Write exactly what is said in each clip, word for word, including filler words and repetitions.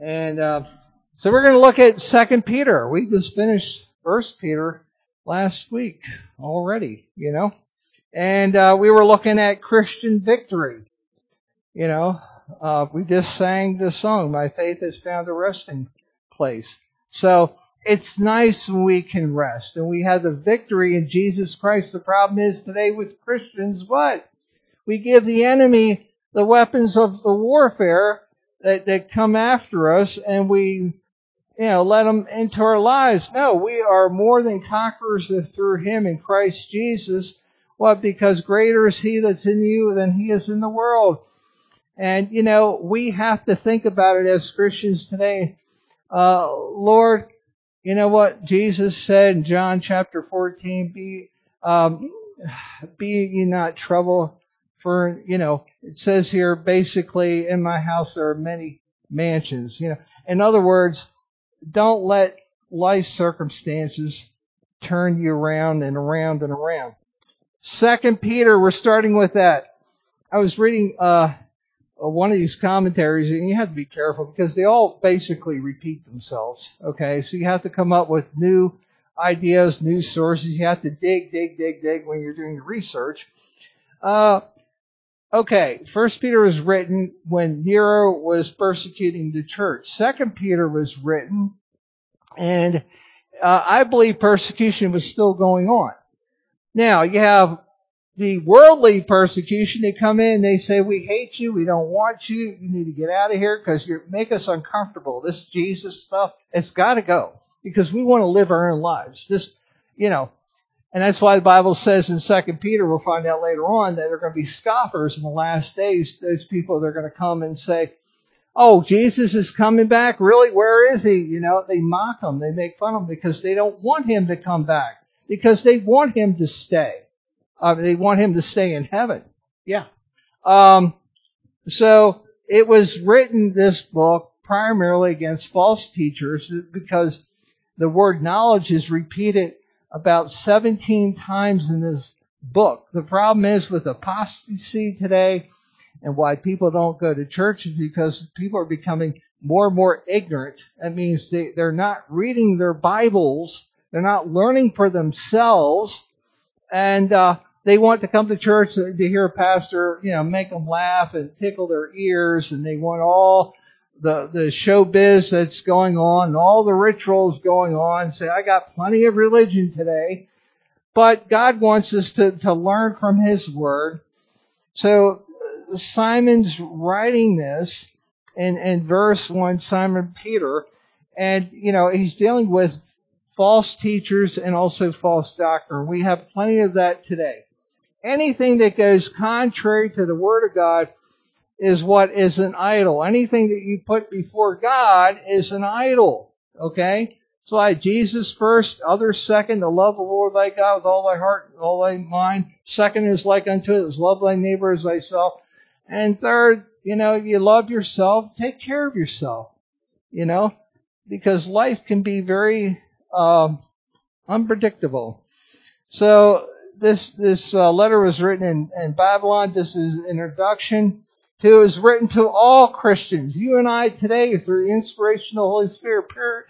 And uh, so we're going to look at Second Peter. We just finished First Peter last week already, you know. And uh, we were looking at Christian victory. You know, uh, we just sang the song, "My faith has found a resting place." So it's nice when we can rest and we have the victory in Jesus Christ. The problem is today with Christians, what? We give the enemy the weapons of the warfare that, that come after us, and we, you know, let them into our lives. No, we are more than conquerors through Him in Christ Jesus. What? Because greater is He that's in you than he is in the world. And, you know, we have to think about it as Christians today. Uh, Lord, you know what Jesus said in John chapter fourteen, be, um, be ye not troubled, for, you know, it says here basically, in my house there are many mansions. You know, in other words, don't let life circumstances turn you around and around and around. Second Peter, we're starting with that. I was reading uh, one of these commentaries, and you have to be careful because they all basically repeat themselves. Okay, so you have to come up with new ideas, new sources. You have to dig, dig, dig, dig when you're doing the research. Uh, okay, First Peter was written when Nero was persecuting the church. Second Peter was written, and uh, I believe persecution was still going on. Now, you have the worldly persecution. They come in, they say, we hate you, we don't want you, you need to get out of here because you make us uncomfortable. This Jesus stuff, it's got to go because we want to live our own lives. This, you know, and that's why the Bible says in Second Peter, we'll find out later on, that there are going to be scoffers in the last days. Those people that are going to come and say, oh, Jesus is coming back? Really? Where is He? You know, they mock Him, they make fun of Him because they don't want Him to come back, because they want Him to stay. Uh, they want Him to stay in heaven. Yeah. Um, so it was written, this book, primarily against false teachers because the word knowledge is repeated about seventeen times in this book. The problem is with apostasy today and why people don't go to church is because people are becoming more and more ignorant. That means they, they're not reading their Bibles. They're not learning for themselves. And, uh, they want to come to church to hear a pastor, you know, make them laugh and tickle their ears, and they want all the the showbiz that's going on and all the rituals going on. Say, I got plenty of religion today, but God wants us to to learn from His Word. So Simon's writing this in in verse one, Simon Peter, and you know he's dealing with false teachers and also false doctrine. We have plenty of that today. Anything that goes contrary to the Word of God is what is an idol. Anything that you put before God is an idol. Okay? That's why Jesus first, others second, to love the Lord thy God with all thy heart, and all thy mind. Second is like unto it, is love thy neighbor as thyself. And third, you know, you love yourself, take care of yourself. You know? Because life can be very um, unpredictable. So, This this uh, letter was written in, in Babylon. This is an introduction to. It was written to all Christians. You and I today, through the inspiration of the Holy Spirit.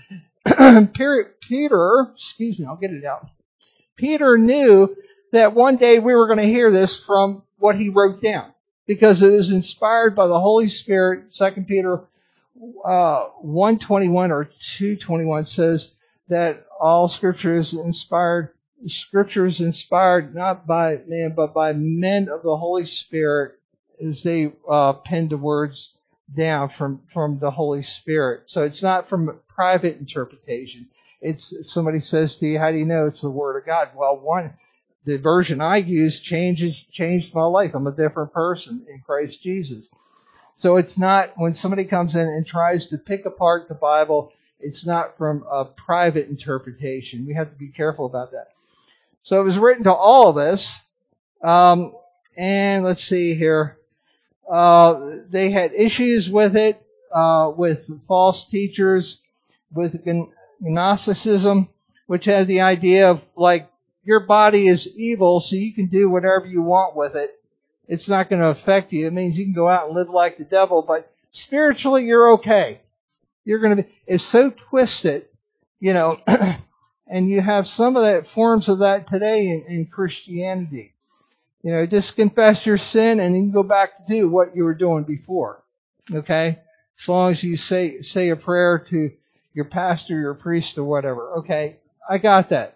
Peter, Peter, excuse me, I'll get it out. Peter knew that one day we were going to hear this from what he wrote down, because it was inspired by the Holy Spirit. Second Peter uh, one twenty-one or two twenty-one says that all Scripture is inspired. Scripture is inspired not by man, but by men of the Holy Spirit, as they uh, penned the words down from, from the Holy Spirit. So it's not from private interpretation. It's if somebody says to you, how do you know it's the Word of God? Well, one, the version I use changes changed my life. I'm a different person in Christ Jesus. So it's not, when somebody comes in and tries to pick apart the Bible, it's not from a private interpretation. We have to be careful about that. So it was written to all of us. Um, and let's see here. Uh, they had issues with it, uh, with false teachers, with Gnosticism, which has the idea of like, your body is evil, so you can do whatever you want with it. It's not going to affect you. It means you can go out and live like the devil, but spiritually you're okay. You're going to be, it's so twisted, you know, and you have some of that forms of that today in, in Christianity. You know, just confess your sin and then go back to do what you were doing before. Okay? As long as you say, say a prayer to your pastor, your priest, or whatever. Okay? I got that.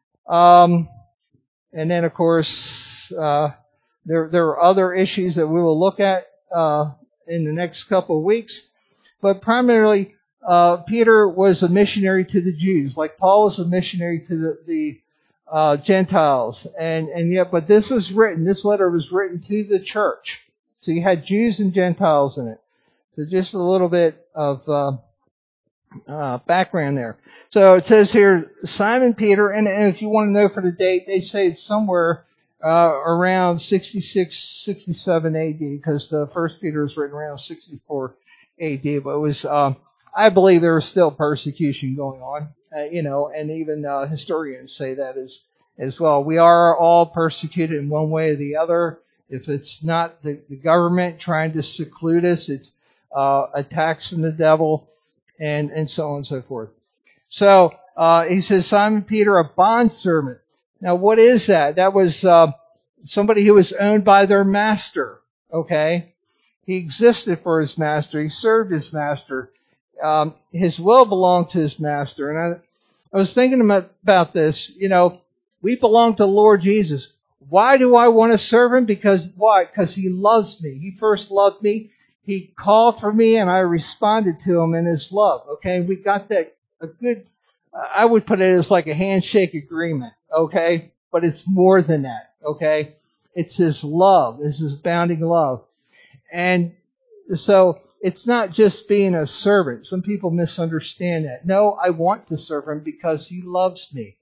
Um, and then of course, uh, there, there are other issues that we will look at, uh, in the next couple of weeks. But primarily, uh, Peter was a missionary to the Jews, like Paul was a missionary to the, the uh, Gentiles. And, and yet, but this was written, this letter was written to the church. So you had Jews and Gentiles in it. So just a little bit of uh, uh, background there. So it says here, Simon Peter, and, and if you want to know for the date, they say it's somewhere uh, around sixty-six, sixty-seven A D, because the first Peter was written around sixty-four A D, but it was, um, I believe there was still persecution going on, uh, you know, and even uh, historians say that as, as well. We are all persecuted in one way or the other. If it's not the, the government trying to seclude us, it's uh, attacks from the devil, and, and so on and so forth. So uh, he says, Simon Peter, a bondservant. Now, what is that? That was uh, somebody who was owned by their master, okay? He existed for his master. He served his master. Um, his will belonged to his master. And I, I was thinking about, about this. You know, we belong to the Lord Jesus. Why do I want to serve him? Because why? Because he loves me. He first loved me. He called for me, and I responded to him in his love. Okay, we got that a good. I would put it as like a handshake agreement. Okay, but it's more than that. Okay, it's his love. It's his abounding love. And so it's not just being a servant. Some people misunderstand that. No, I want to serve him because he loves me.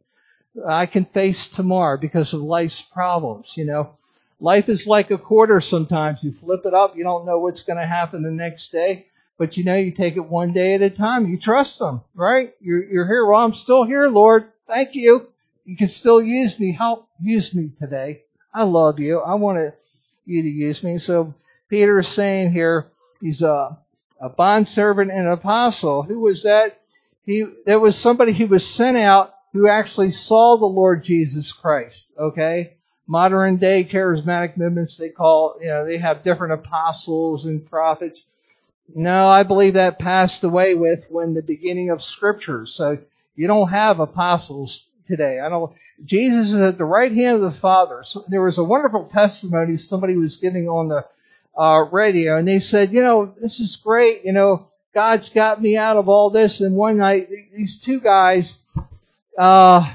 I can face tomorrow because of life's problems, you know. Life is like a quarter sometimes. You flip it up, you don't know what's going to happen the next day. But you know, you take it one day at a time. You trust him, right? You're, you're here. Well, I'm still here, Lord. Thank you. You can still use me. Help use me today. I love you. I want to, you to use me. So Peter is saying here, he's a, a bondservant and an apostle. Who was that? He, there was somebody who was sent out who actually saw the Lord Jesus Christ. Okay? Modern day charismatic movements, they call, you know, they have different apostles and prophets. No, I believe that passed away with when the beginning of Scripture. So you don't have apostles today. I don't. Jesus is at the right hand of the Father. So there was a wonderful testimony somebody was giving on the uh, radio, and they said, you know, this is great. You know, God's got me out of all this. And one night, these two guys, uh,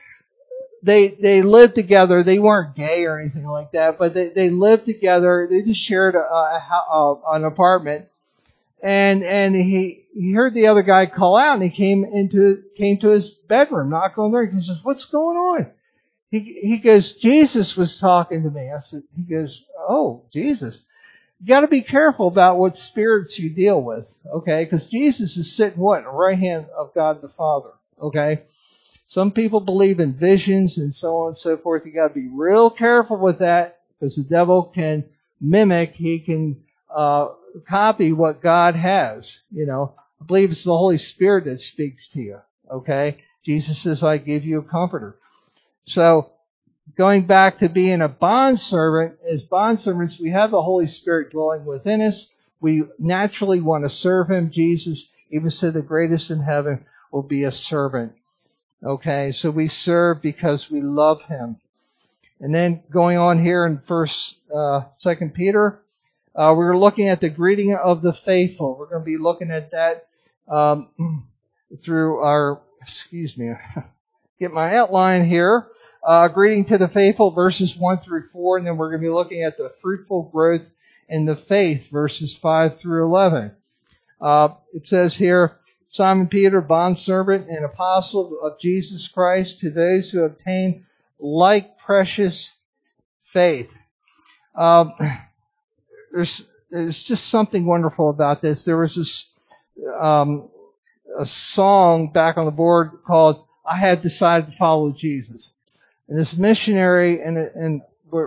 they they lived together. They weren't gay or anything like that, but they they lived together. They just shared a, a, a an apartment. And and he he heard the other guy call out, and he came into came to his bedroom, knocked on the door. He says, "What's going on?" He he goes, "Jesus was talking to me." I said, he goes, "Oh, Jesus." You got to be careful about what spirits you deal with, okay? Because Jesus is sitting what, in the right hand of God the Father, okay? Some people believe in visions and so on and so forth. You got to be real careful with that, because the devil can mimic. He can uh copy what God has, you know. I believe it's the Holy Spirit that speaks to you, okay? Jesus says, I give you a comforter. So, going back to being a bondservant, as bondservants, we have the Holy Spirit dwelling within us. We naturally want to serve him. Jesus even said the greatest in heaven will be a servant, okay? So we serve because we love him. And then going on here in First, uh, Second Peter, Uh, we were looking at the greeting of the faithful. We're going to be looking at that um, through our, excuse me, get my outline here. Uh, greeting to the faithful, verses one through four, and then we're going to be looking at the fruitful growth in the faith, verses five through eleven. Uh, it says here, Simon Peter, bondservant and apostle of Jesus Christ, to those who obtain like precious faith. Um, There's, there's just something wonderful about this. There was this um, a song back on the board called "I Have Decided to Follow Jesus," and this missionary and and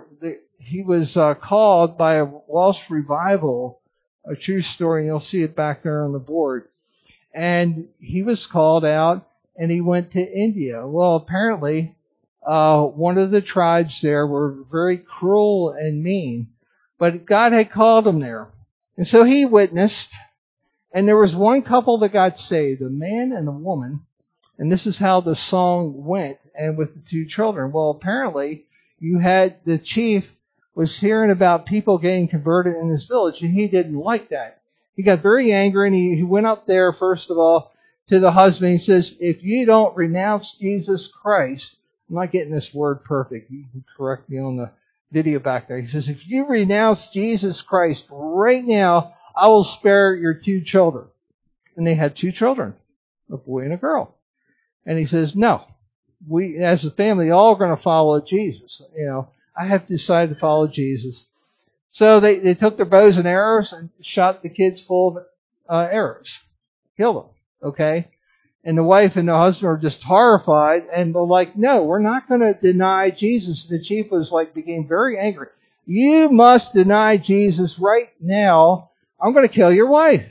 he was uh, called by a Welsh revival, a true story, and you'll see it back there on the board. And he was called out and he went to India. Well, apparently, uh, one of the tribes there were very cruel and mean, but God had called him there. And so he witnessed, and there was one couple that got saved, a man and a woman, and this is how the song went, and with the two children. Well, apparently, you had the chief was hearing about people getting converted in his village, and he didn't like that. He got very angry, and he, he went up there, first of all, to the husband. He says, if you don't renounce Jesus Christ, I'm not getting this word perfect. You can correct me on the video back there. He says, if you renounce Jesus Christ right now, I will spare your two children. And they had two children, a boy and a girl. And he says, no, we as a family all are going to follow Jesus. You know, I have decided to follow Jesus. So they, they took their bows and arrows and shot the kids full of uh, arrows. Killed them. Okay? And the wife and the husband are just horrified, and they're like, no, we're not going to deny Jesus. The chief was like, became very angry. You must deny Jesus right now. I'm going to kill your wife.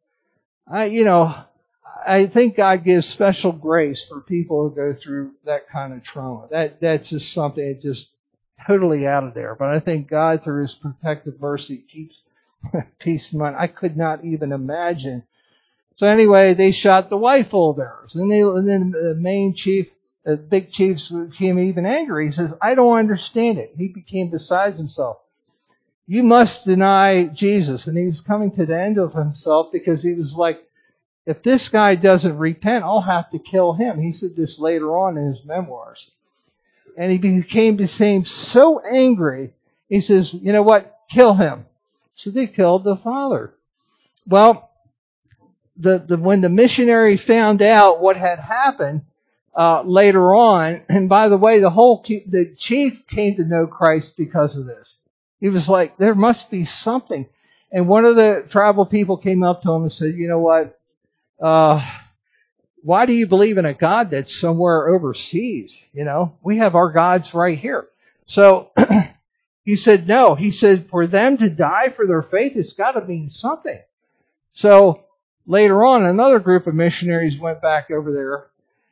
I, you know, I think God gives special grace for people who go through that kind of trauma. That, that's just something that just totally out of there. But I think God, through His protective mercy, keeps peace in mind. I could not even imagine. So anyway, they shot the wife full of arrows. And, they, and then the main chief, the big chief, became even angry. He says, I don't understand it. He became beside himself. You must deny Jesus. And he was coming to the end of himself because he was like, if this guy doesn't repent, I'll have to kill him. He said this later on in his memoirs. And he became became so angry, he says, you know what, kill him. So they killed the father. Well, The, the, when the missionary found out what had happened uh, later on, and by the way, the whole the chief came to know Christ because of this. He was like, there must be something. And one of the tribal people came up to him and said, you know what, uh, why do you believe in a God that's somewhere overseas? You know, we have our gods right here. So he said, no. He said, for them to die for their faith, it's got to mean something. So later on, another group of missionaries went back over there,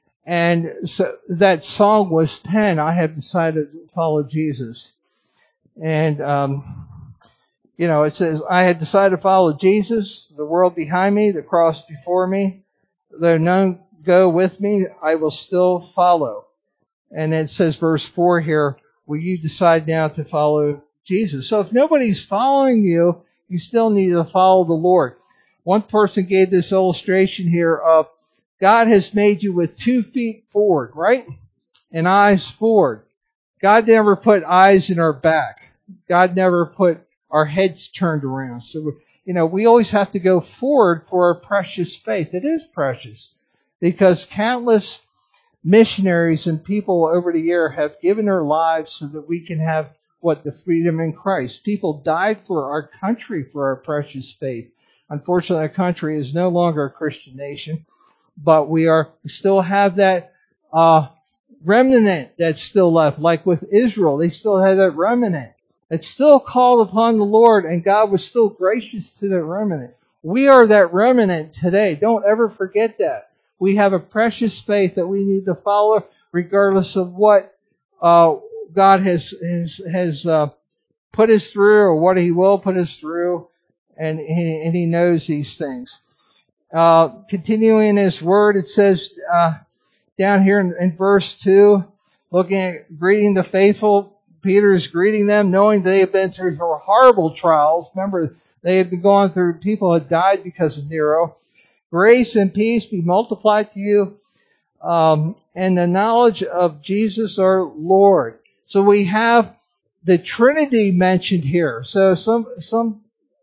and so that song was penned, I have decided to follow Jesus. And, um, you know, it says, I had decided to follow Jesus, the world behind me, the cross before me. Though none go with me, I will still follow. And it says, verse four here, will you decide now to follow Jesus? So if nobody's following you, you still need to follow the Lord. One person gave this illustration here of God has made you with two feet forward, right? And eyes forward. God never put eyes in our back. God never put our heads turned around. So, you know, we always have to go forward for our precious faith. It is precious because countless missionaries and people over the year have given their lives so that we can have what? The freedom in Christ. People died for our country for our precious faith. Unfortunately, our country is no longer a Christian nation, but we are we still have that uh, remnant that's still left. Like with Israel, they still have that remnant. It's still called upon the Lord, and God was still gracious to that remnant. We are that remnant today. Don't ever forget that. We have a precious faith that we need to follow, regardless of what uh, God has has, has uh, put us through, or what He will put us through. And he, and he knows these things. Uh, continuing in His Word, it says uh, down here in, in verse two, looking at greeting the faithful, Peter is greeting them, knowing they have been through horrible trials. Remember, they had been going through, people had died because of Nero. Grace and peace be multiplied to you, um, and the knowledge of Jesus our Lord. So we have the Trinity mentioned here. So some some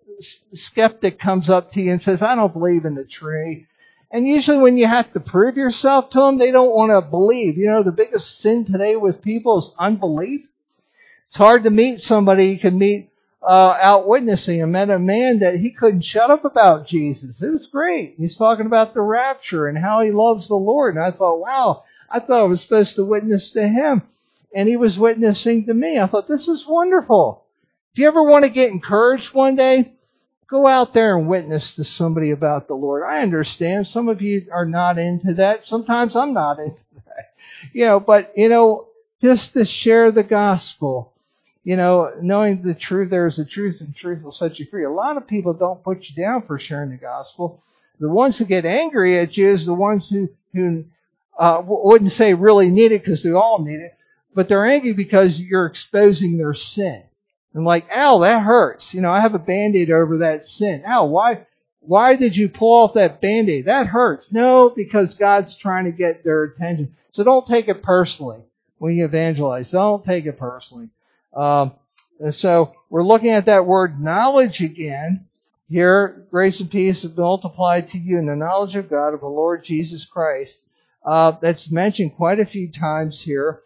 skeptic comes up to you and says, I don't believe in the Trinity. And usually when you have to prove yourself to them, they don't want to believe. You know, the biggest sin today with people is unbelief. It's hard to meet somebody you can meet uh, out witnessing. I met a man that he couldn't shut up about Jesus. It was great. He's talking about the rapture and how he loves the Lord. And I thought, wow, I thought I was supposed to witness to him. And he was witnessing to me. I thought, this is wonderful. If you ever want to get encouraged one day, Go out there and witness to somebody about the Lord. I understand some of you are not into that. Sometimes I'm not into that. You know, but, you know, just to share the gospel, you know, knowing the truth, there is a truth, and truth will set you free. A lot of people don't put you down for sharing the gospel. The ones who get angry at you is the ones who, who uh, wouldn't say really need it, because they all need it, but they're angry because you're exposing their sin. And like, ow, that hurts. You know, I have a Band-Aid over that sin. Ow, why, why did you pull off that Band-Aid? That hurts. No, because God's trying to get their attention. So don't take it personally when you evangelize. Don't take it personally. Um, and so we're looking at that word knowledge again. Here, grace and peace have been multiplied to you in the knowledge of God, of the Lord Jesus Christ. Uh, that's mentioned quite a few times here.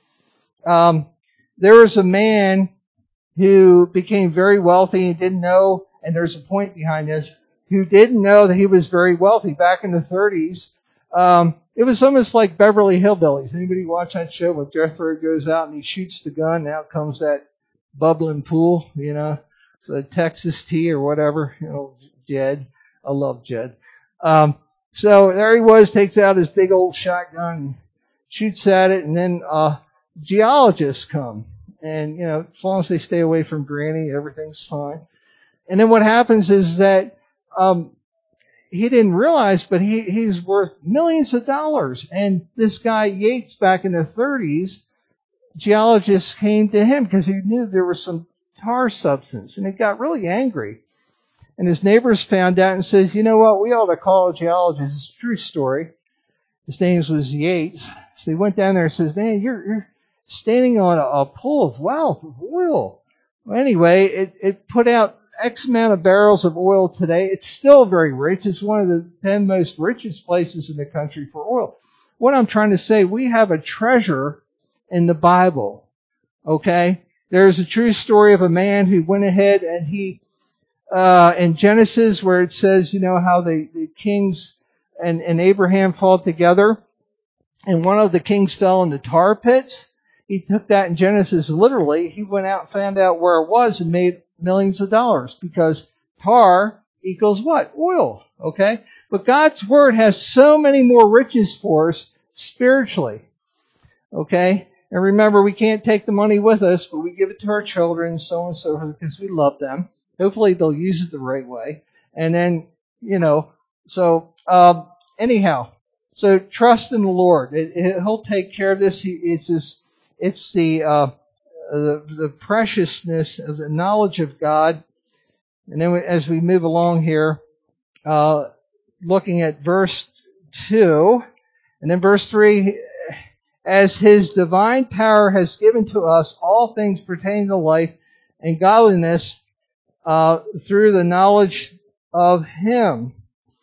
Um, there was a man who became very wealthy and didn't know, and there's a point behind this, who didn't know that he was very wealthy back in the thirties. Um, it was almost like Beverly Hillbillies. Anybody watch that show where Jethro goes out and he shoots the gun and out comes that bubbling pool, you know, so Texas tea or whatever, you know, Jed. I love Jed. Um, so there he was, takes out his big old shotgun and shoots at it, and then uh, geologists come. And, you know, as long as they stay away from Granny, everything's fine. And then what happens is that um, he didn't realize, but he, he's worth millions of dollars. And this guy Yates, back in the thirties, geologists came to him because he knew there was some tar substance. And he got really angry. And his neighbors found out and says, you know what, we ought to call a geologist. It's a true story. His name was Yates. So he went down there and says, man, you're... you're standing on a, a pool of wealth, of oil. Well, anyway, it, it put out X amount of barrels of oil today. It's still very rich. It's one of the ten most richest places in the country for oil. What I'm trying to say, we have a treasure in the Bible. Okay? There's a true story of a man who went ahead and he, uh, in Genesis, where it says, you know, how the, the kings and, and Abraham fought together, and one of the kings fell in the tar pits. He took that in Genesis literally. He went out and found out where it was and made millions of dollars, because tar equals what? Oil. Okay? But God's Word has so many more riches for us spiritually. Okay? And remember, we can't take the money with us, but we give it to our children, so on and so forth, because we love them. Hopefully they'll use it the right way. And then, you know, so, um, anyhow, so trust in the Lord. It, it, he'll take care of this. He, it's just, It's the, uh, the the preciousness of the knowledge of God. And then as we move along here, uh, looking at verse two, and then verse three, as His divine power has given to us all things pertaining to life and godliness uh, through the knowledge of Him.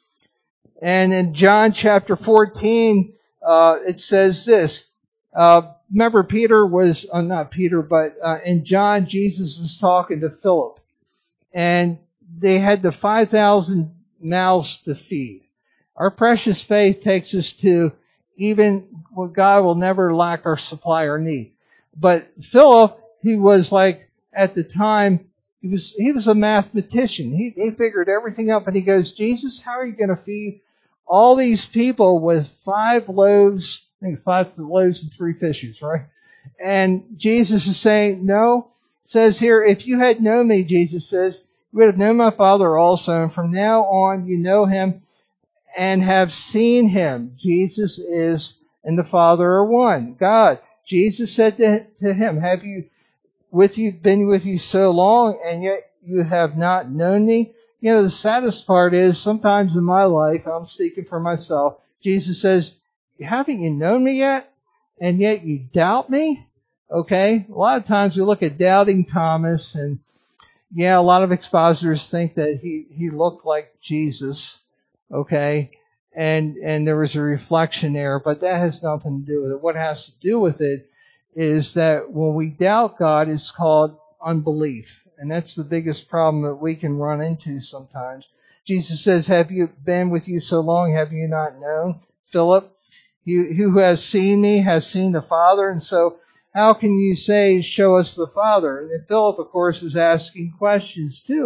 And in John chapter fourteen, uh, it says this. Uh, remember, Peter was, uh, not Peter, but uh, in John, Jesus was talking to Philip. And they had the five thousand mouths to feed. Our precious faith takes us to even what God will never lack our supply or need. But Philip, he was like, at the time, he was he was a mathematician. He, he figured everything up, and he goes, Jesus, how are you going to feed all these people with five loaves, I think five loaves and three fishes, right? And Jesus is saying, no. It says here, if you had known me, Jesus says, you would have known my Father also, and from now on you know Him and have seen Him. Jesus is and the Father are one, God. Jesus said to, to him, have you with you been with you so long, and yet you have not known me? You know, the saddest part is, sometimes in my life, I'm speaking for myself, Jesus says, haven't you known me yet? And yet you doubt me? Okay? A lot of times we look at doubting Thomas, and yeah, a lot of expositors think that he, he looked like Jesus. Okay? And, and there was a reflection there, but that has nothing to do with it. What has to do with it is that when we doubt God, it's called unbelief. And that's the biggest problem that we can run into sometimes. Jesus says, have you been with you so long, have you not known? Philip, he who has seen me has seen the Father. And so how can you say, show us the Father? And then Philip, of course, was asking questions too.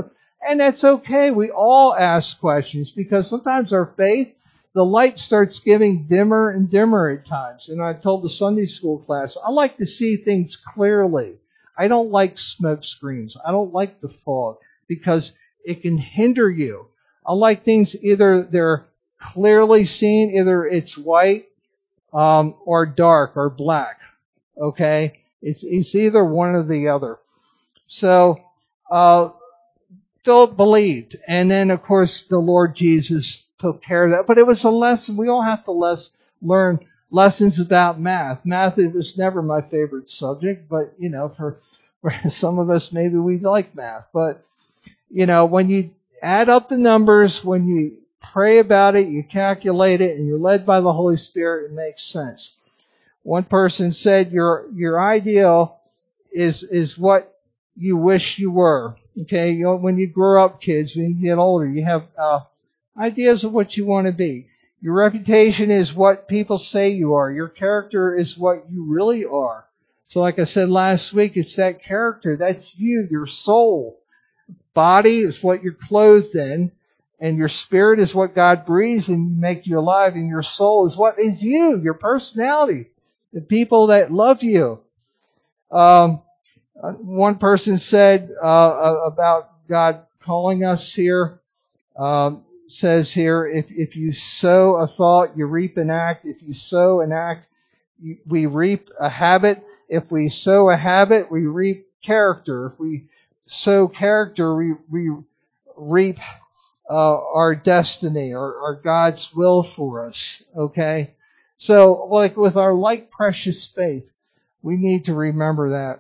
And that's okay. We all ask questions because sometimes our faith, the light starts getting dimmer and dimmer at times. And I told the Sunday school class, I like to see things clearly. I don't like smoke screens. I don't like the fog because it can hinder you. I like things either they're clearly seen, either it's white um, or dark or black. Okay? It's, it's either one or the other. So, uh, Philip believed. And then, of course, the Lord Jesus took care of that. But it was a lesson. We all have to less, learn lessons about math. Math was never my favorite subject, but, you know, for, for some of us, maybe we like math. But, you know, when you add up the numbers, when you pray about it, you calculate it, and you're led by the Holy Spirit, it makes sense. One person said your your ideal is is what you wish you were. Okay, you know, when you grow up, kids, when you get older, you have uh, ideas of what you want to be. Your reputation is what people say you are. Your character is what you really are. So like I said last week, it's that character. That's you, your soul. Body is what you're clothed in, and your spirit is what God breathes and you make you alive, and your soul is what is you, your personality, the people that love you. Um, one person said uh, about God calling us here, um, says here, if, if you sow a thought, you reap an act. If you sow an act, you, we reap a habit. If we sow a habit, we reap character. If we sow character, we, we reap uh, our destiny or, or God's will for us. Okay? So, like with our like precious faith, we need to remember that.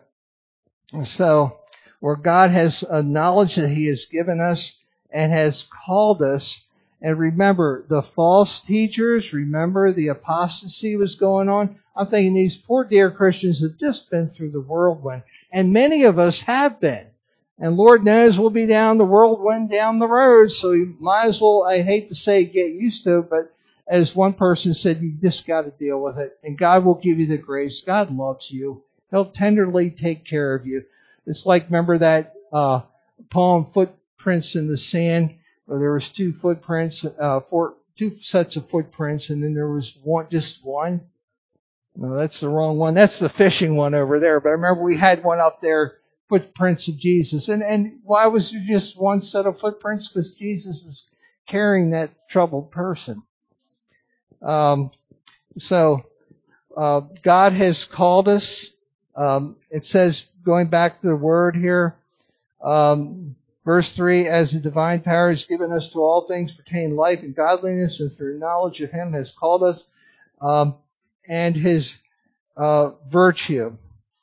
So, where God has a knowledge that He has given us and has called us, and remember the false teachers, remember the apostasy was going on. I'm thinking these poor dear Christians have just been through the whirlwind, and many of us have been. And Lord knows we'll be down the whirlwind down the road, so you might as well, I hate to say get used to it, but as one person said, you just got to deal with it, and God will give you the grace. God loves you. He'll tenderly take care of you. It's like, remember that uh, poem, Footprints in the Sand, where there was two footprints, uh, four, two sets of footprints, and then there was one, just one. No, that's the wrong one. That's the fishing one over there. But I remember we had one up there, Footprints of Jesus. And and why was there just one set of footprints? Because Jesus was carrying that troubled person. Um, so uh, God has called us. Um, it says, going back to the word here, um, verse three, as the divine power has given us to all things pertaining life and godliness, and through knowledge of Him has called us, um, and His uh, virtue.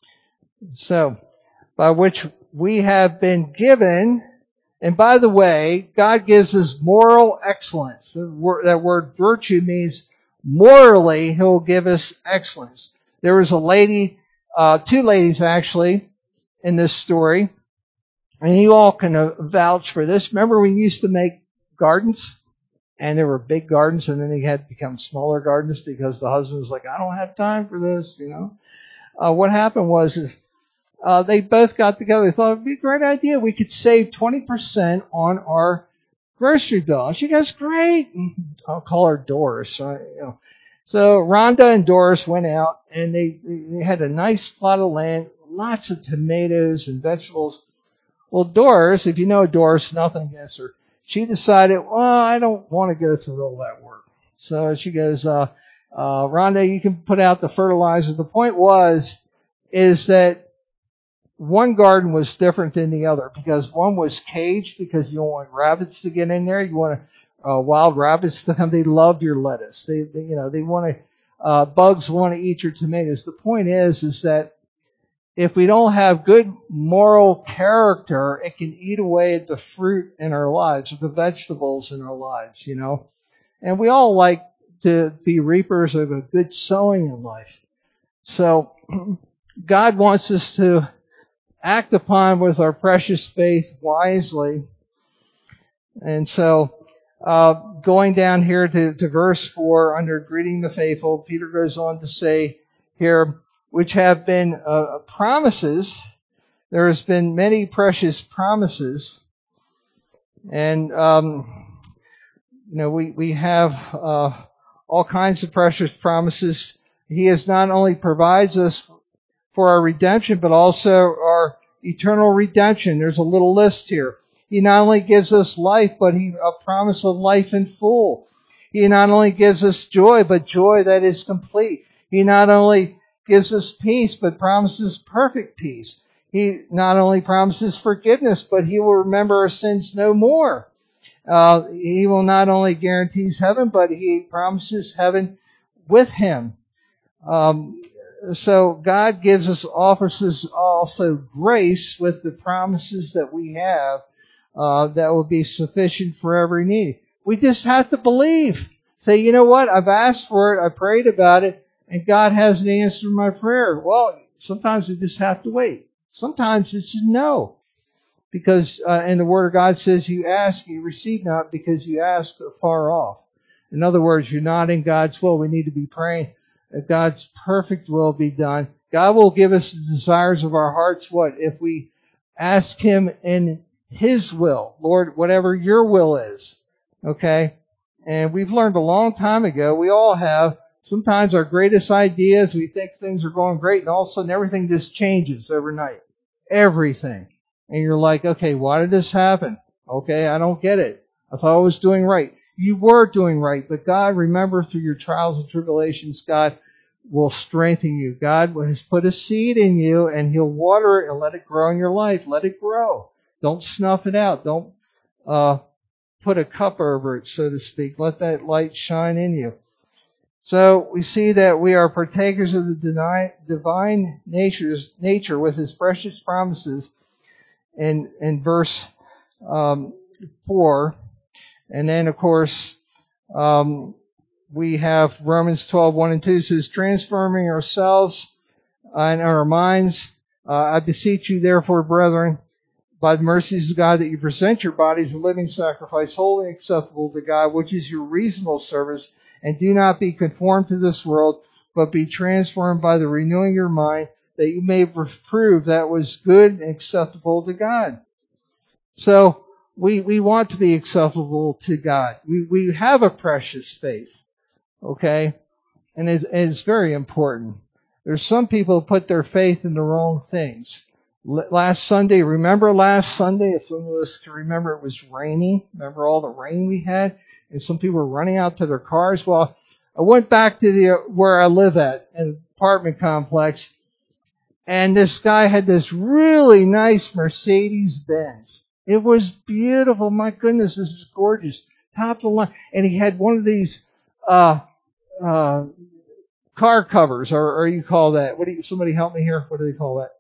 So, by which we have been given, and by the way, God gives us moral excellence. That word virtue means morally He'll give us excellence. There was a lady, uh, two ladies actually, in this story, and you all can uh, vouch for this. Remember we used to make gardens, and there were big gardens, and then they had to become smaller gardens because the husband was like, I don't have time for this, you know. Uh, what happened was is uh, they both got together. They thought it would be a great idea. We could save twenty percent on our grocery bill. And she goes, great. And I'll call her Doris. So, you know. So Rhonda and Doris went out, and they, they had a nice plot of land, lots of tomatoes and vegetables. Well, Doris, if you know Doris, nothing against her, she decided, well, I don't want to go through all that work. So she goes, uh, uh, Rhonda, you can put out the fertilizer. The point was, is that one garden was different than the other because one was caged because you don't want rabbits to get in there. You want uh, wild rabbits to come. They love your lettuce. They, they you know, they want to, uh, bugs want to eat your tomatoes. The point is, is that if we don't have good moral character, it can eat away at the fruit in our lives, the vegetables in our lives, you know. And we all like to be reapers of a good sowing in life. So God wants us to act upon with our precious faith wisely. And so uh, going down here to, to verse four, under greeting the faithful, Peter goes on to say here, which have been uh, promises. There has been many precious promises. And, um, you know, we, we have uh, all kinds of precious promises. He has not only provides us for our redemption, but also our eternal redemption. There's a little list here. He not only gives us life, but he a promise of life in full. He not only gives us joy, but joy that is complete. He not only gives us peace, but promises perfect peace. He not only promises forgiveness, but he will remember our sins no more. Uh, he will not only guarantees heaven, but he promises heaven with him. Um, so God gives us, offers us also grace with the promises that we have uh, that will be sufficient for every need. We just have to believe. Say, you know what? I've asked for it. I prayed about it, and God hasn't answered my prayer. Well, sometimes we just have to wait. Sometimes it's a no. Because, uh, and the Word of God says, you ask, you receive not because you ask far off. In other words, you're not in God's will. We need to be praying that God's perfect will be done. God will give us the desires of our hearts. What? If we ask Him in His will. Lord, whatever your will is. Okay? And we've learned a long time ago, we all have, sometimes our greatest ideas, we think things are going great, and all of a sudden everything just changes overnight. Everything. And you're like, okay, why did this happen? Okay, I don't get it. I thought I was doing right. You were doing right, but God, remember, through your trials and tribulations, God will strengthen you. God has put a seed in you, and He'll water it and let it grow in your life. Let it grow. Don't snuff it out. Don't uh, put a cup over it, so to speak. Let that light shine in you. So we see that we are partakers of the divine nature's, nature with His precious promises in, in verse um, four. And then, of course, um, we have Romans twelve, one and two says, transforming ourselves and our minds. Uh, I beseech you, therefore, brethren, by the mercies of God, that you present your bodies a living sacrifice, holy and acceptable to God, which is your reasonable service, and do not be conformed to this world, but be transformed by the renewing of your mind, that you may prove that was good and acceptable to God. So, we, we want to be acceptable to God. We, we have a precious faith. Okay? And it's, it's very important. There's some people who put their faith in the wrong things. Last Sunday, remember last Sunday, if some of us can remember, it was raining. Remember all the rain we had? And some people were running out to their cars. Well, I went back to the where I live at, an apartment complex, and this guy had this really nice Mercedes Benz. It was beautiful. My goodness, this is gorgeous. Top of the line. And he had one of these uh uh car covers, or, or you call that. What do you, somebody help me here? What do they call that?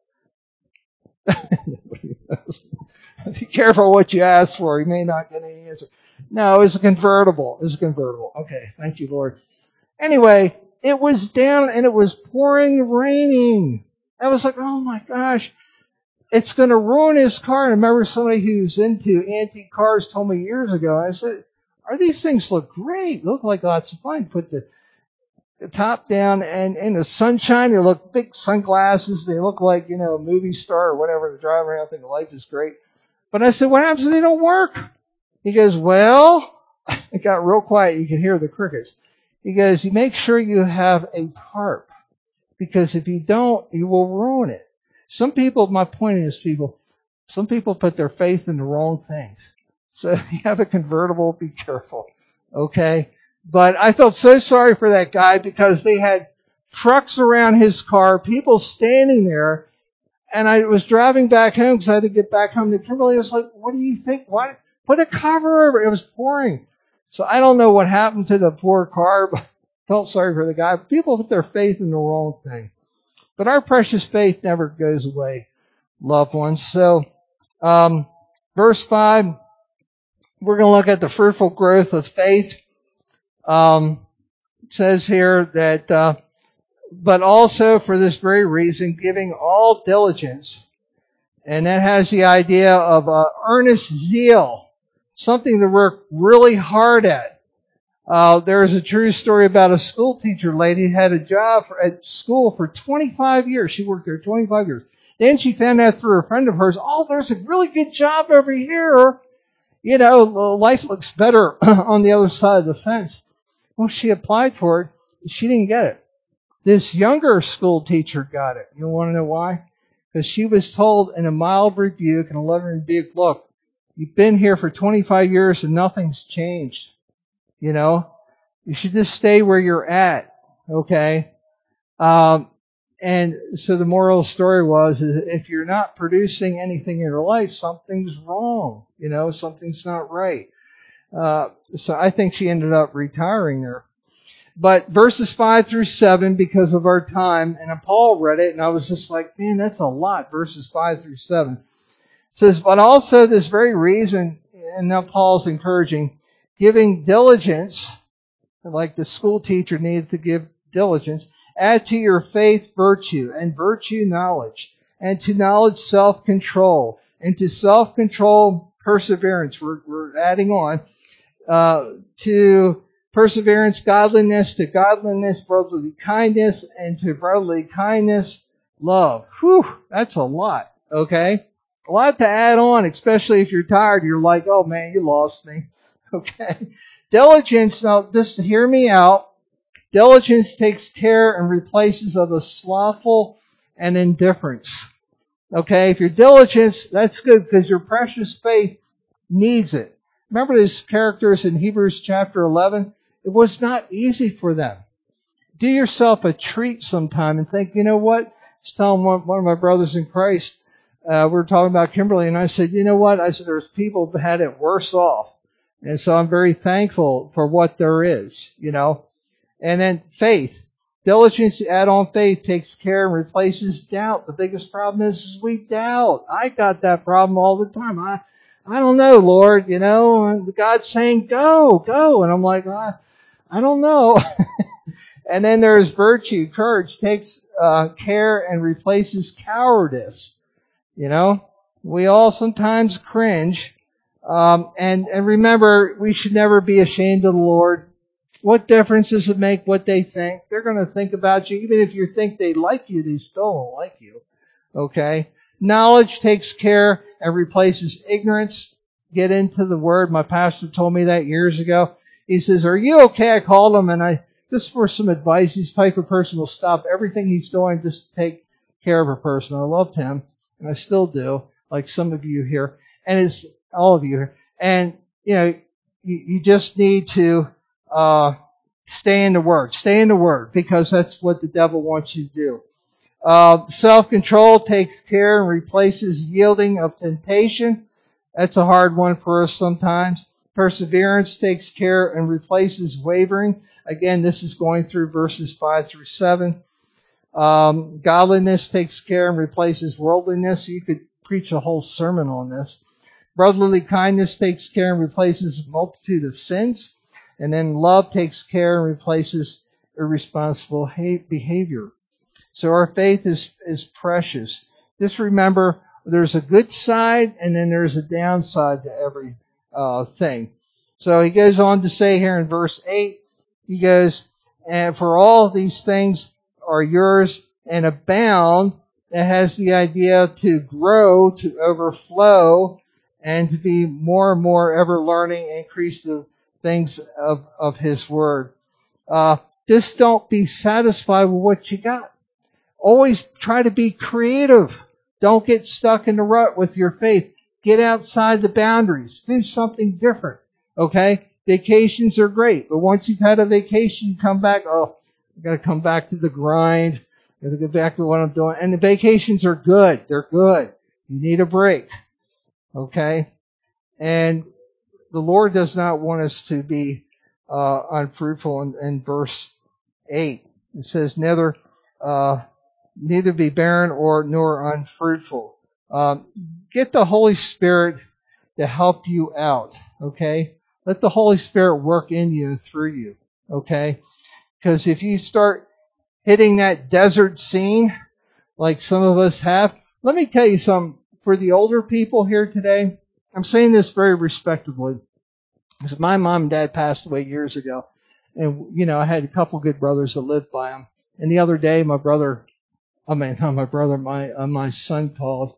Be careful what you ask for. You may not get any answer. No, it was a convertible. It was a convertible. Okay, thank you, Lord. Anyway, it was down and it was pouring, raining. I was like, oh my gosh, it's going to ruin his car. And I remember somebody who's into antique cars told me years ago, I said, are these things look great? Look like lots of fun. Put the the top down, and in the sunshine, they look big sunglasses. They look like, you know, a movie star or whatever. They're driving around thinking life is great. But I said, what happens if they don't work? He goes, well, it got real quiet. You can hear the crickets. He goes, you make sure you have a tarp, because if you don't, you will ruin it. Some people, my point is, people, some people put their faith in the wrong things. So if you have a convertible, be careful. Okay? But I felt so sorry for that guy, because they had trucks around his car, people standing there, and I was driving back home because I had to get back home to Kimberly. I was like, what do you think? What? Put a cover over it. It was pouring. So I don't know what happened to the poor car, but I felt sorry for the guy. People put their faith in the wrong thing. But our precious faith never goes away, loved ones. So, um, verse five, we're going to look at the fruitful growth of faith. Um, it says here that, uh, but also for this very reason, giving all diligence. And that has the idea of uh, earnest zeal, something to work really hard at. Uh, there is a true story about a school teacher lady who had a job for, at school for twenty-five years. She worked there twenty-five years. Then she found out through a friend of hers, oh, there's a really good job over here. you know, life looks better on the other side of the fence. Well, she applied for it. She didn't get it. This younger school teacher got it. You want to know why? Because she was told in a mild rebuke, an eleven rebuke, look, you've been here for twenty-five years and nothing's changed. You know, you should just stay where you're at. Okay. Um, and so the moral of the story was, is if you're not producing anything in your life, something's wrong. You know, something's not right. Uh, so I think she ended up retiring there. But verses five through seven, because of our time, and Paul read it, and I was just like, man, that's a lot, verses five through seven. It says, but also this very reason, and now Paul's encouraging, giving diligence, like the school teacher needed to give diligence, add to your faith virtue, and virtue knowledge, and to knowledge self-control, and to self-control perseverance. We're, we're adding on, uh, to perseverance, godliness, to godliness, brotherly kindness, and to brotherly kindness, love. Whew, that's a lot, okay? A lot to add on, especially if you're tired. You're like, oh man, you lost me, okay? Diligence, now just hear me out. Diligence takes care and replaces of a slothful and indifference. Okay, if you're diligent, that's good because your precious faith needs it. Remember these characters in Hebrews chapter eleven? It was not easy for them. Do yourself a treat sometime and think, you know what? I was telling one, one of my brothers in Christ, uh, we were talking about Kimberly, and I said, you know what? I said, there's people who had it worse off. And so I'm very thankful for what there is, you know. And then faith. Diligence to add on faith takes care and replaces doubt. The biggest problem is, is we doubt. I got that problem all the time. I, I don't know, Lord, you know, and God's saying, go, go. And I'm like, I, I don't know. And then there's virtue. Courage takes uh, care and replaces cowardice. You know, we all sometimes cringe. Um, and, and remember, we should never be ashamed of the Lord. What difference does it make what they think? They're going to think about you. Even if you think they like you, they still don't like you. Okay? Knowledge takes care and replaces ignorance. Get into the Word. My pastor told me that years ago. He says, are you okay? I called him and I, just for some advice, this type of person will stop everything he's doing just to take care of a person. I loved him, and I still do, like some of you here, and it's all of you here. And, you know, you, you just need to uh stay in the Word. Stay in the Word, because that's what the devil wants you to do. Uh, self-control takes care and replaces yielding of temptation. That's a hard one for us sometimes. Perseverance takes care and replaces wavering. Again, this is going through verses five through seven. Um, godliness takes care and replaces worldliness. You could preach a whole sermon on this. Brotherly kindness takes care and replaces a multitude of sins. And then love takes care and replaces irresponsible behavior. So our faith is, is precious. Just remember, there's a good side and then there's a downside to every uh, thing. So he goes on to say here in verse eight, he goes, and for all of these things are yours and abound. That has the idea to grow, to overflow, and to be more and more ever learning, increase the things of, of His Word. Uh, just don't be satisfied with what you got. Always try to be creative. Don't get stuck in the rut with your faith. Get outside the boundaries. Do something different. Okay? Vacations are great, but once you've had a vacation, you come back, oh, I gotta come back to the grind. I gotta get back to what I'm doing. And the vacations are good. They're good. You need a break. Okay? And the Lord does not want us to be uh, unfruitful. In, in verse eight, it says, neither uh, neither be barren or nor unfruitful. Um, get the Holy Spirit to help you out. Okay, let the Holy Spirit work in you and through you. Okay, because if you start hitting that desert scene like some of us have, let me tell you something. For the older people here today, I'm saying this very respectably, because my mom and dad passed away years ago. And, you know, I had a couple good brothers that lived by them. And the other day, my brother, I mean, not my brother, my uh, my son called.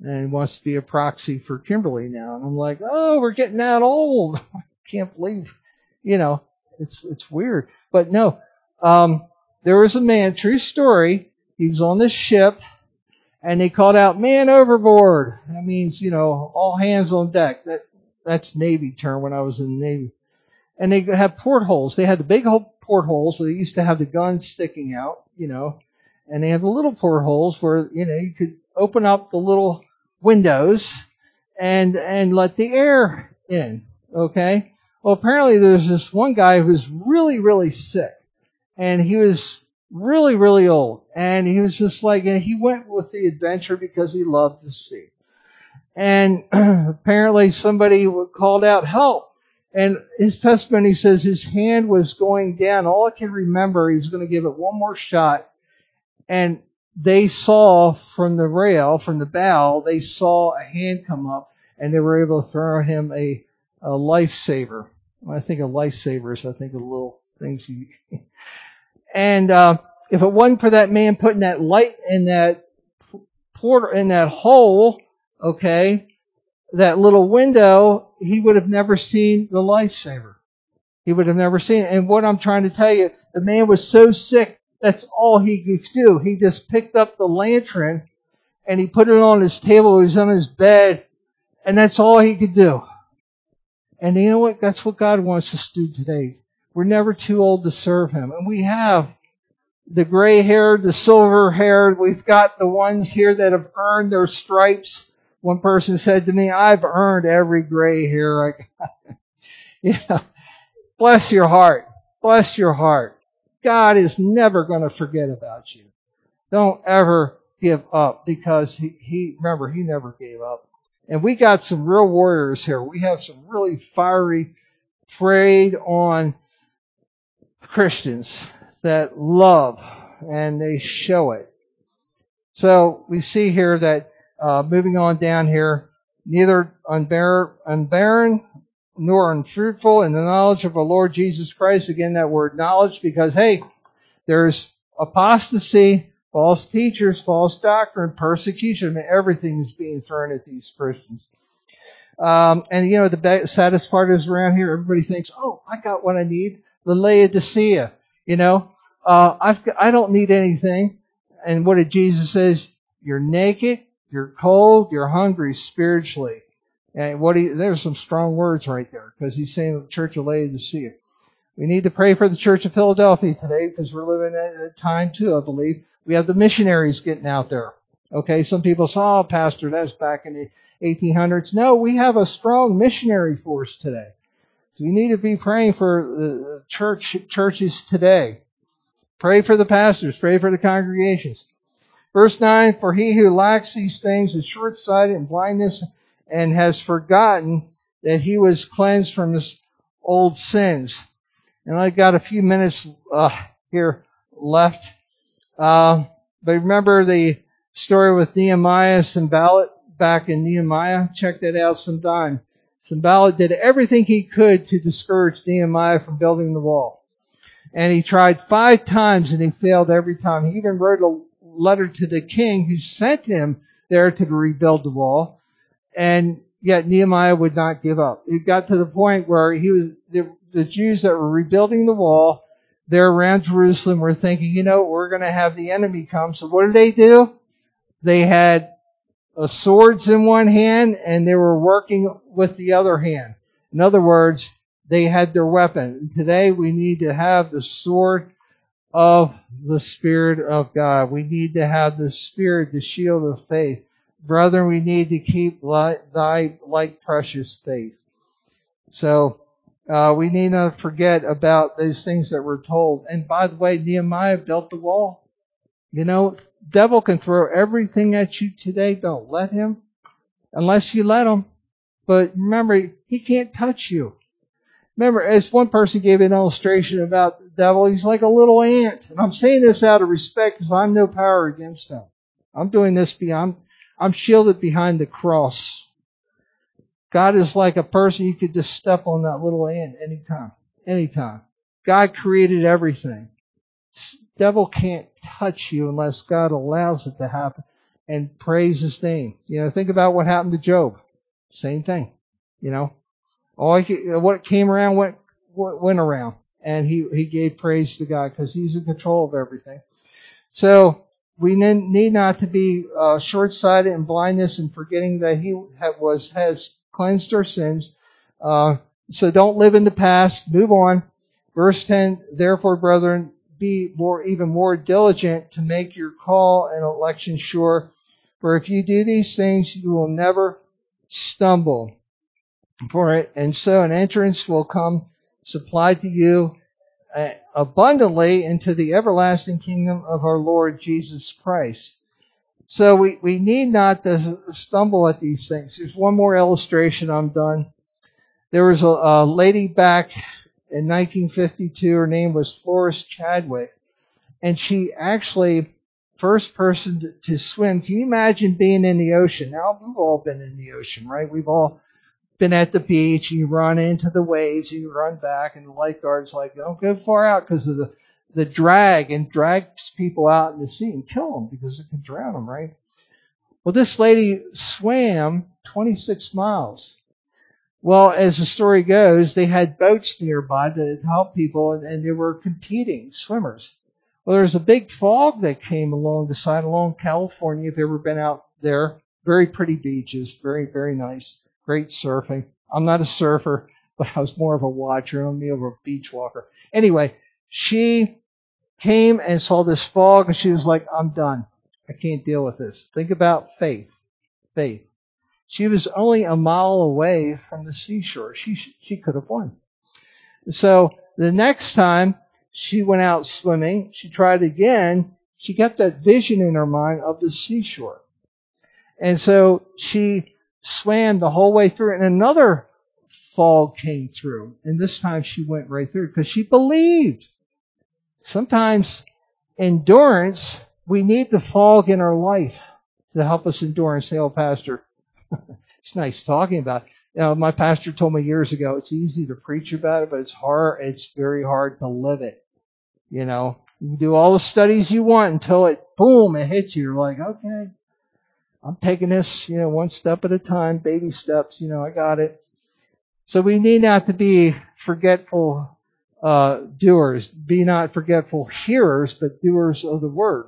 and wants to be a proxy for Kimberly now. And I'm like, oh, we're getting that old. I can't believe, you know, it's it's weird. But no, um, there was a man, true story. He was on this ship, and they called out, man overboard. That means, you know, all hands on deck. That That's Navy term when I was in the Navy. And they have portholes. They had the big portholes where they used to have the guns sticking out, you know, and they have the little portholes where, you know, you could open up the little windows and and let the air in, okay? Well, apparently there's this one guy who was really, really sick, and he was really, really old, and he was just like, and he went with the adventure because he loved the sea. And apparently somebody called out help, and his testimony says his hand was going down. All I can remember, he was going to give it one more shot, and they saw from the rail, from the bow, they saw a hand come up, and they were able to throw him a, a lifesaver. When I think of lifesavers, I think of little things you... And uh, if it wasn't for that man putting that light in that portal, in that hole, okay, that little window, he would have never seen the lifesaver. He would have never seen it. And what I'm trying to tell you, the man was so sick, that's all he could do. He just picked up the lantern and he put it on his table. He was on his bed, and that's all he could do. And you know what? That's what God wants us to do today. We're never too old to serve Him. And we have the gray-haired, the silver-haired. We've got the ones here that have earned their stripes. One person said to me, I've earned every gray hair I got. Yeah. Bless your heart. Bless your heart. God is never going to forget about you. Don't ever give up, because he, he, remember, He never gave up. And we got some real warriors here. We have some really fiery, prayed on Christians that love, and they show it. So we see here that, uh, moving on down here, neither unbar- unbarren nor unfruitful in the knowledge of our Lord Jesus Christ. Again, that word knowledge, because, hey, there's apostasy, false teachers, false doctrine, persecution. I mean, everything is being thrown at these Christians. Um, and, you know, the saddest part is around here, everybody thinks, oh, I got what I need. The Laodicea, you know, uh, I've, I don't need anything. And what did Jesus says? You're naked, you're cold, you're hungry spiritually. And what he, there's some strong words right there, because he's saying the church of Laodicea. We need to pray for the church of Philadelphia today, because we're living at a time too, I believe. We have the missionaries getting out there. Okay, some people say, oh, Pastor, that's back in the eighteen hundreds. No, we have a strong missionary force today. So we need to be praying for the church churches today. Pray for the pastors. Pray for the congregations. Verse nine, for he who lacks these things is short-sighted and blindness, and has forgotten that he was cleansed from his old sins. And I got a few minutes uh, here left. Uh, but remember the story with Nehemiah and Sanballat back in Nehemiah? Check that out sometime. Sanballat did everything he could to discourage Nehemiah from building the wall. And he tried five times and he failed every time. He even wrote a letter to the king who sent him there to rebuild the wall. And yet Nehemiah would not give up. It got to the point where he was the, the Jews that were rebuilding the wall there around Jerusalem were thinking, you know, we're going to have the enemy come. So what did they do? They had uh, swords in one hand and they were working with the other hand. In other words, they had their weapon. Today we need to have the sword of the Spirit of God. We need to have the Spirit, the shield of faith. Brethren, we need to keep thy like precious faith. So, uh, we need not forget about those things that we're told. And by the way, Nehemiah built the wall. You know, devil can throw everything at you today. Don't let him. Unless you let him. But remember, he can't touch you. Remember, as one person gave an illustration about the devil, he's like a little ant. And I'm saying this out of respect because I'm no power against him. I'm doing this beyond... I'm shielded behind the cross. God is like a person, you could just step on that little ant anytime. Anytime. God created everything. The devil can't touch you unless God allows it to happen. and praise His name. You know, think about what happened to Job. Same thing. You know, all he, what came around went went around, and he he gave praise to God because He's in control of everything. So we need not to be uh, short-sighted and blindness and forgetting that He was has cleansed our sins. Uh, so don't live in the past. Move on. Verse ten, therefore, brethren, be more, even more diligent to make your call and election sure. For if you do these things, you will never stumble. For it, and so an entrance will come supplied to you abundantly into the everlasting kingdom of our Lord Jesus Christ. So we, we need not to stumble at these things. There's one more illustration, I'm done. There was a, a lady back in nineteen fifty-two, her name was Florence Chadwick, and she actually, first person to, to swim. Can you imagine being in the ocean? Now, we've all been in the ocean, right? We've all been at the beach, and you run into the waves, and you run back, and the lifeguard's like, don't go far out because of the, the drag, and drags people out in the sea and kill them because it can drown them, right? Well, this lady swam twenty-six miles. Well, as the story goes, they had boats nearby to help people, and, and they were competing swimmers. Well, there was a big fog that came along the side, along California, if you've ever been out there. Very pretty beaches, very, very nice. Great surfing. I'm not a surfer, but I was more of a watcher. I'm more of a beach walker. Anyway, she came and saw this fog, and she was like, I'm done. I can't deal with this. Think about faith. Faith. She was only a mile away from the seashore. She she could have won. So the next time she went out swimming, she tried again. She got that vision in her mind of the seashore. And so she swam the whole way through, and another fog came through. And this time she went right through because she believed. Sometimes endurance, we need the fog in our life to help us endure and say, oh, Pastor, it's nice talking about it. You know, my pastor told me years ago, it's easy to preach about it, but it's hard. It's very hard to live it. You know, you can do all the studies you want until it, boom, it hits you. You're like, okay, I'm taking this, you know, one step at a time, baby steps. You know, I got it. So we need not to be forgetful uh, doers. Be not forgetful hearers, but doers of the word.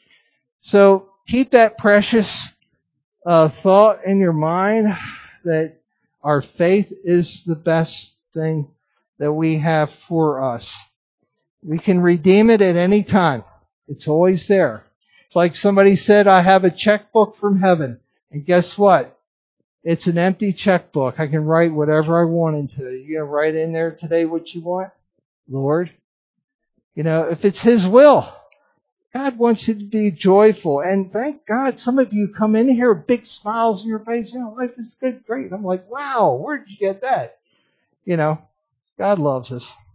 So keep that precious uh, thought in your mind that our faith is the best thing that we have for us. We can redeem it at any time. It's always there. It's like somebody said, I have a checkbook from heaven. And guess what? It's an empty checkbook. I can write whatever I want into it. You're going to write in there today what you want? Lord? You know, if it's His will. God wants you to be joyful. And thank God some of you come in here with big smiles on your face. You know, life is good, great. I'm like, wow, where did you get that? You know, God loves us.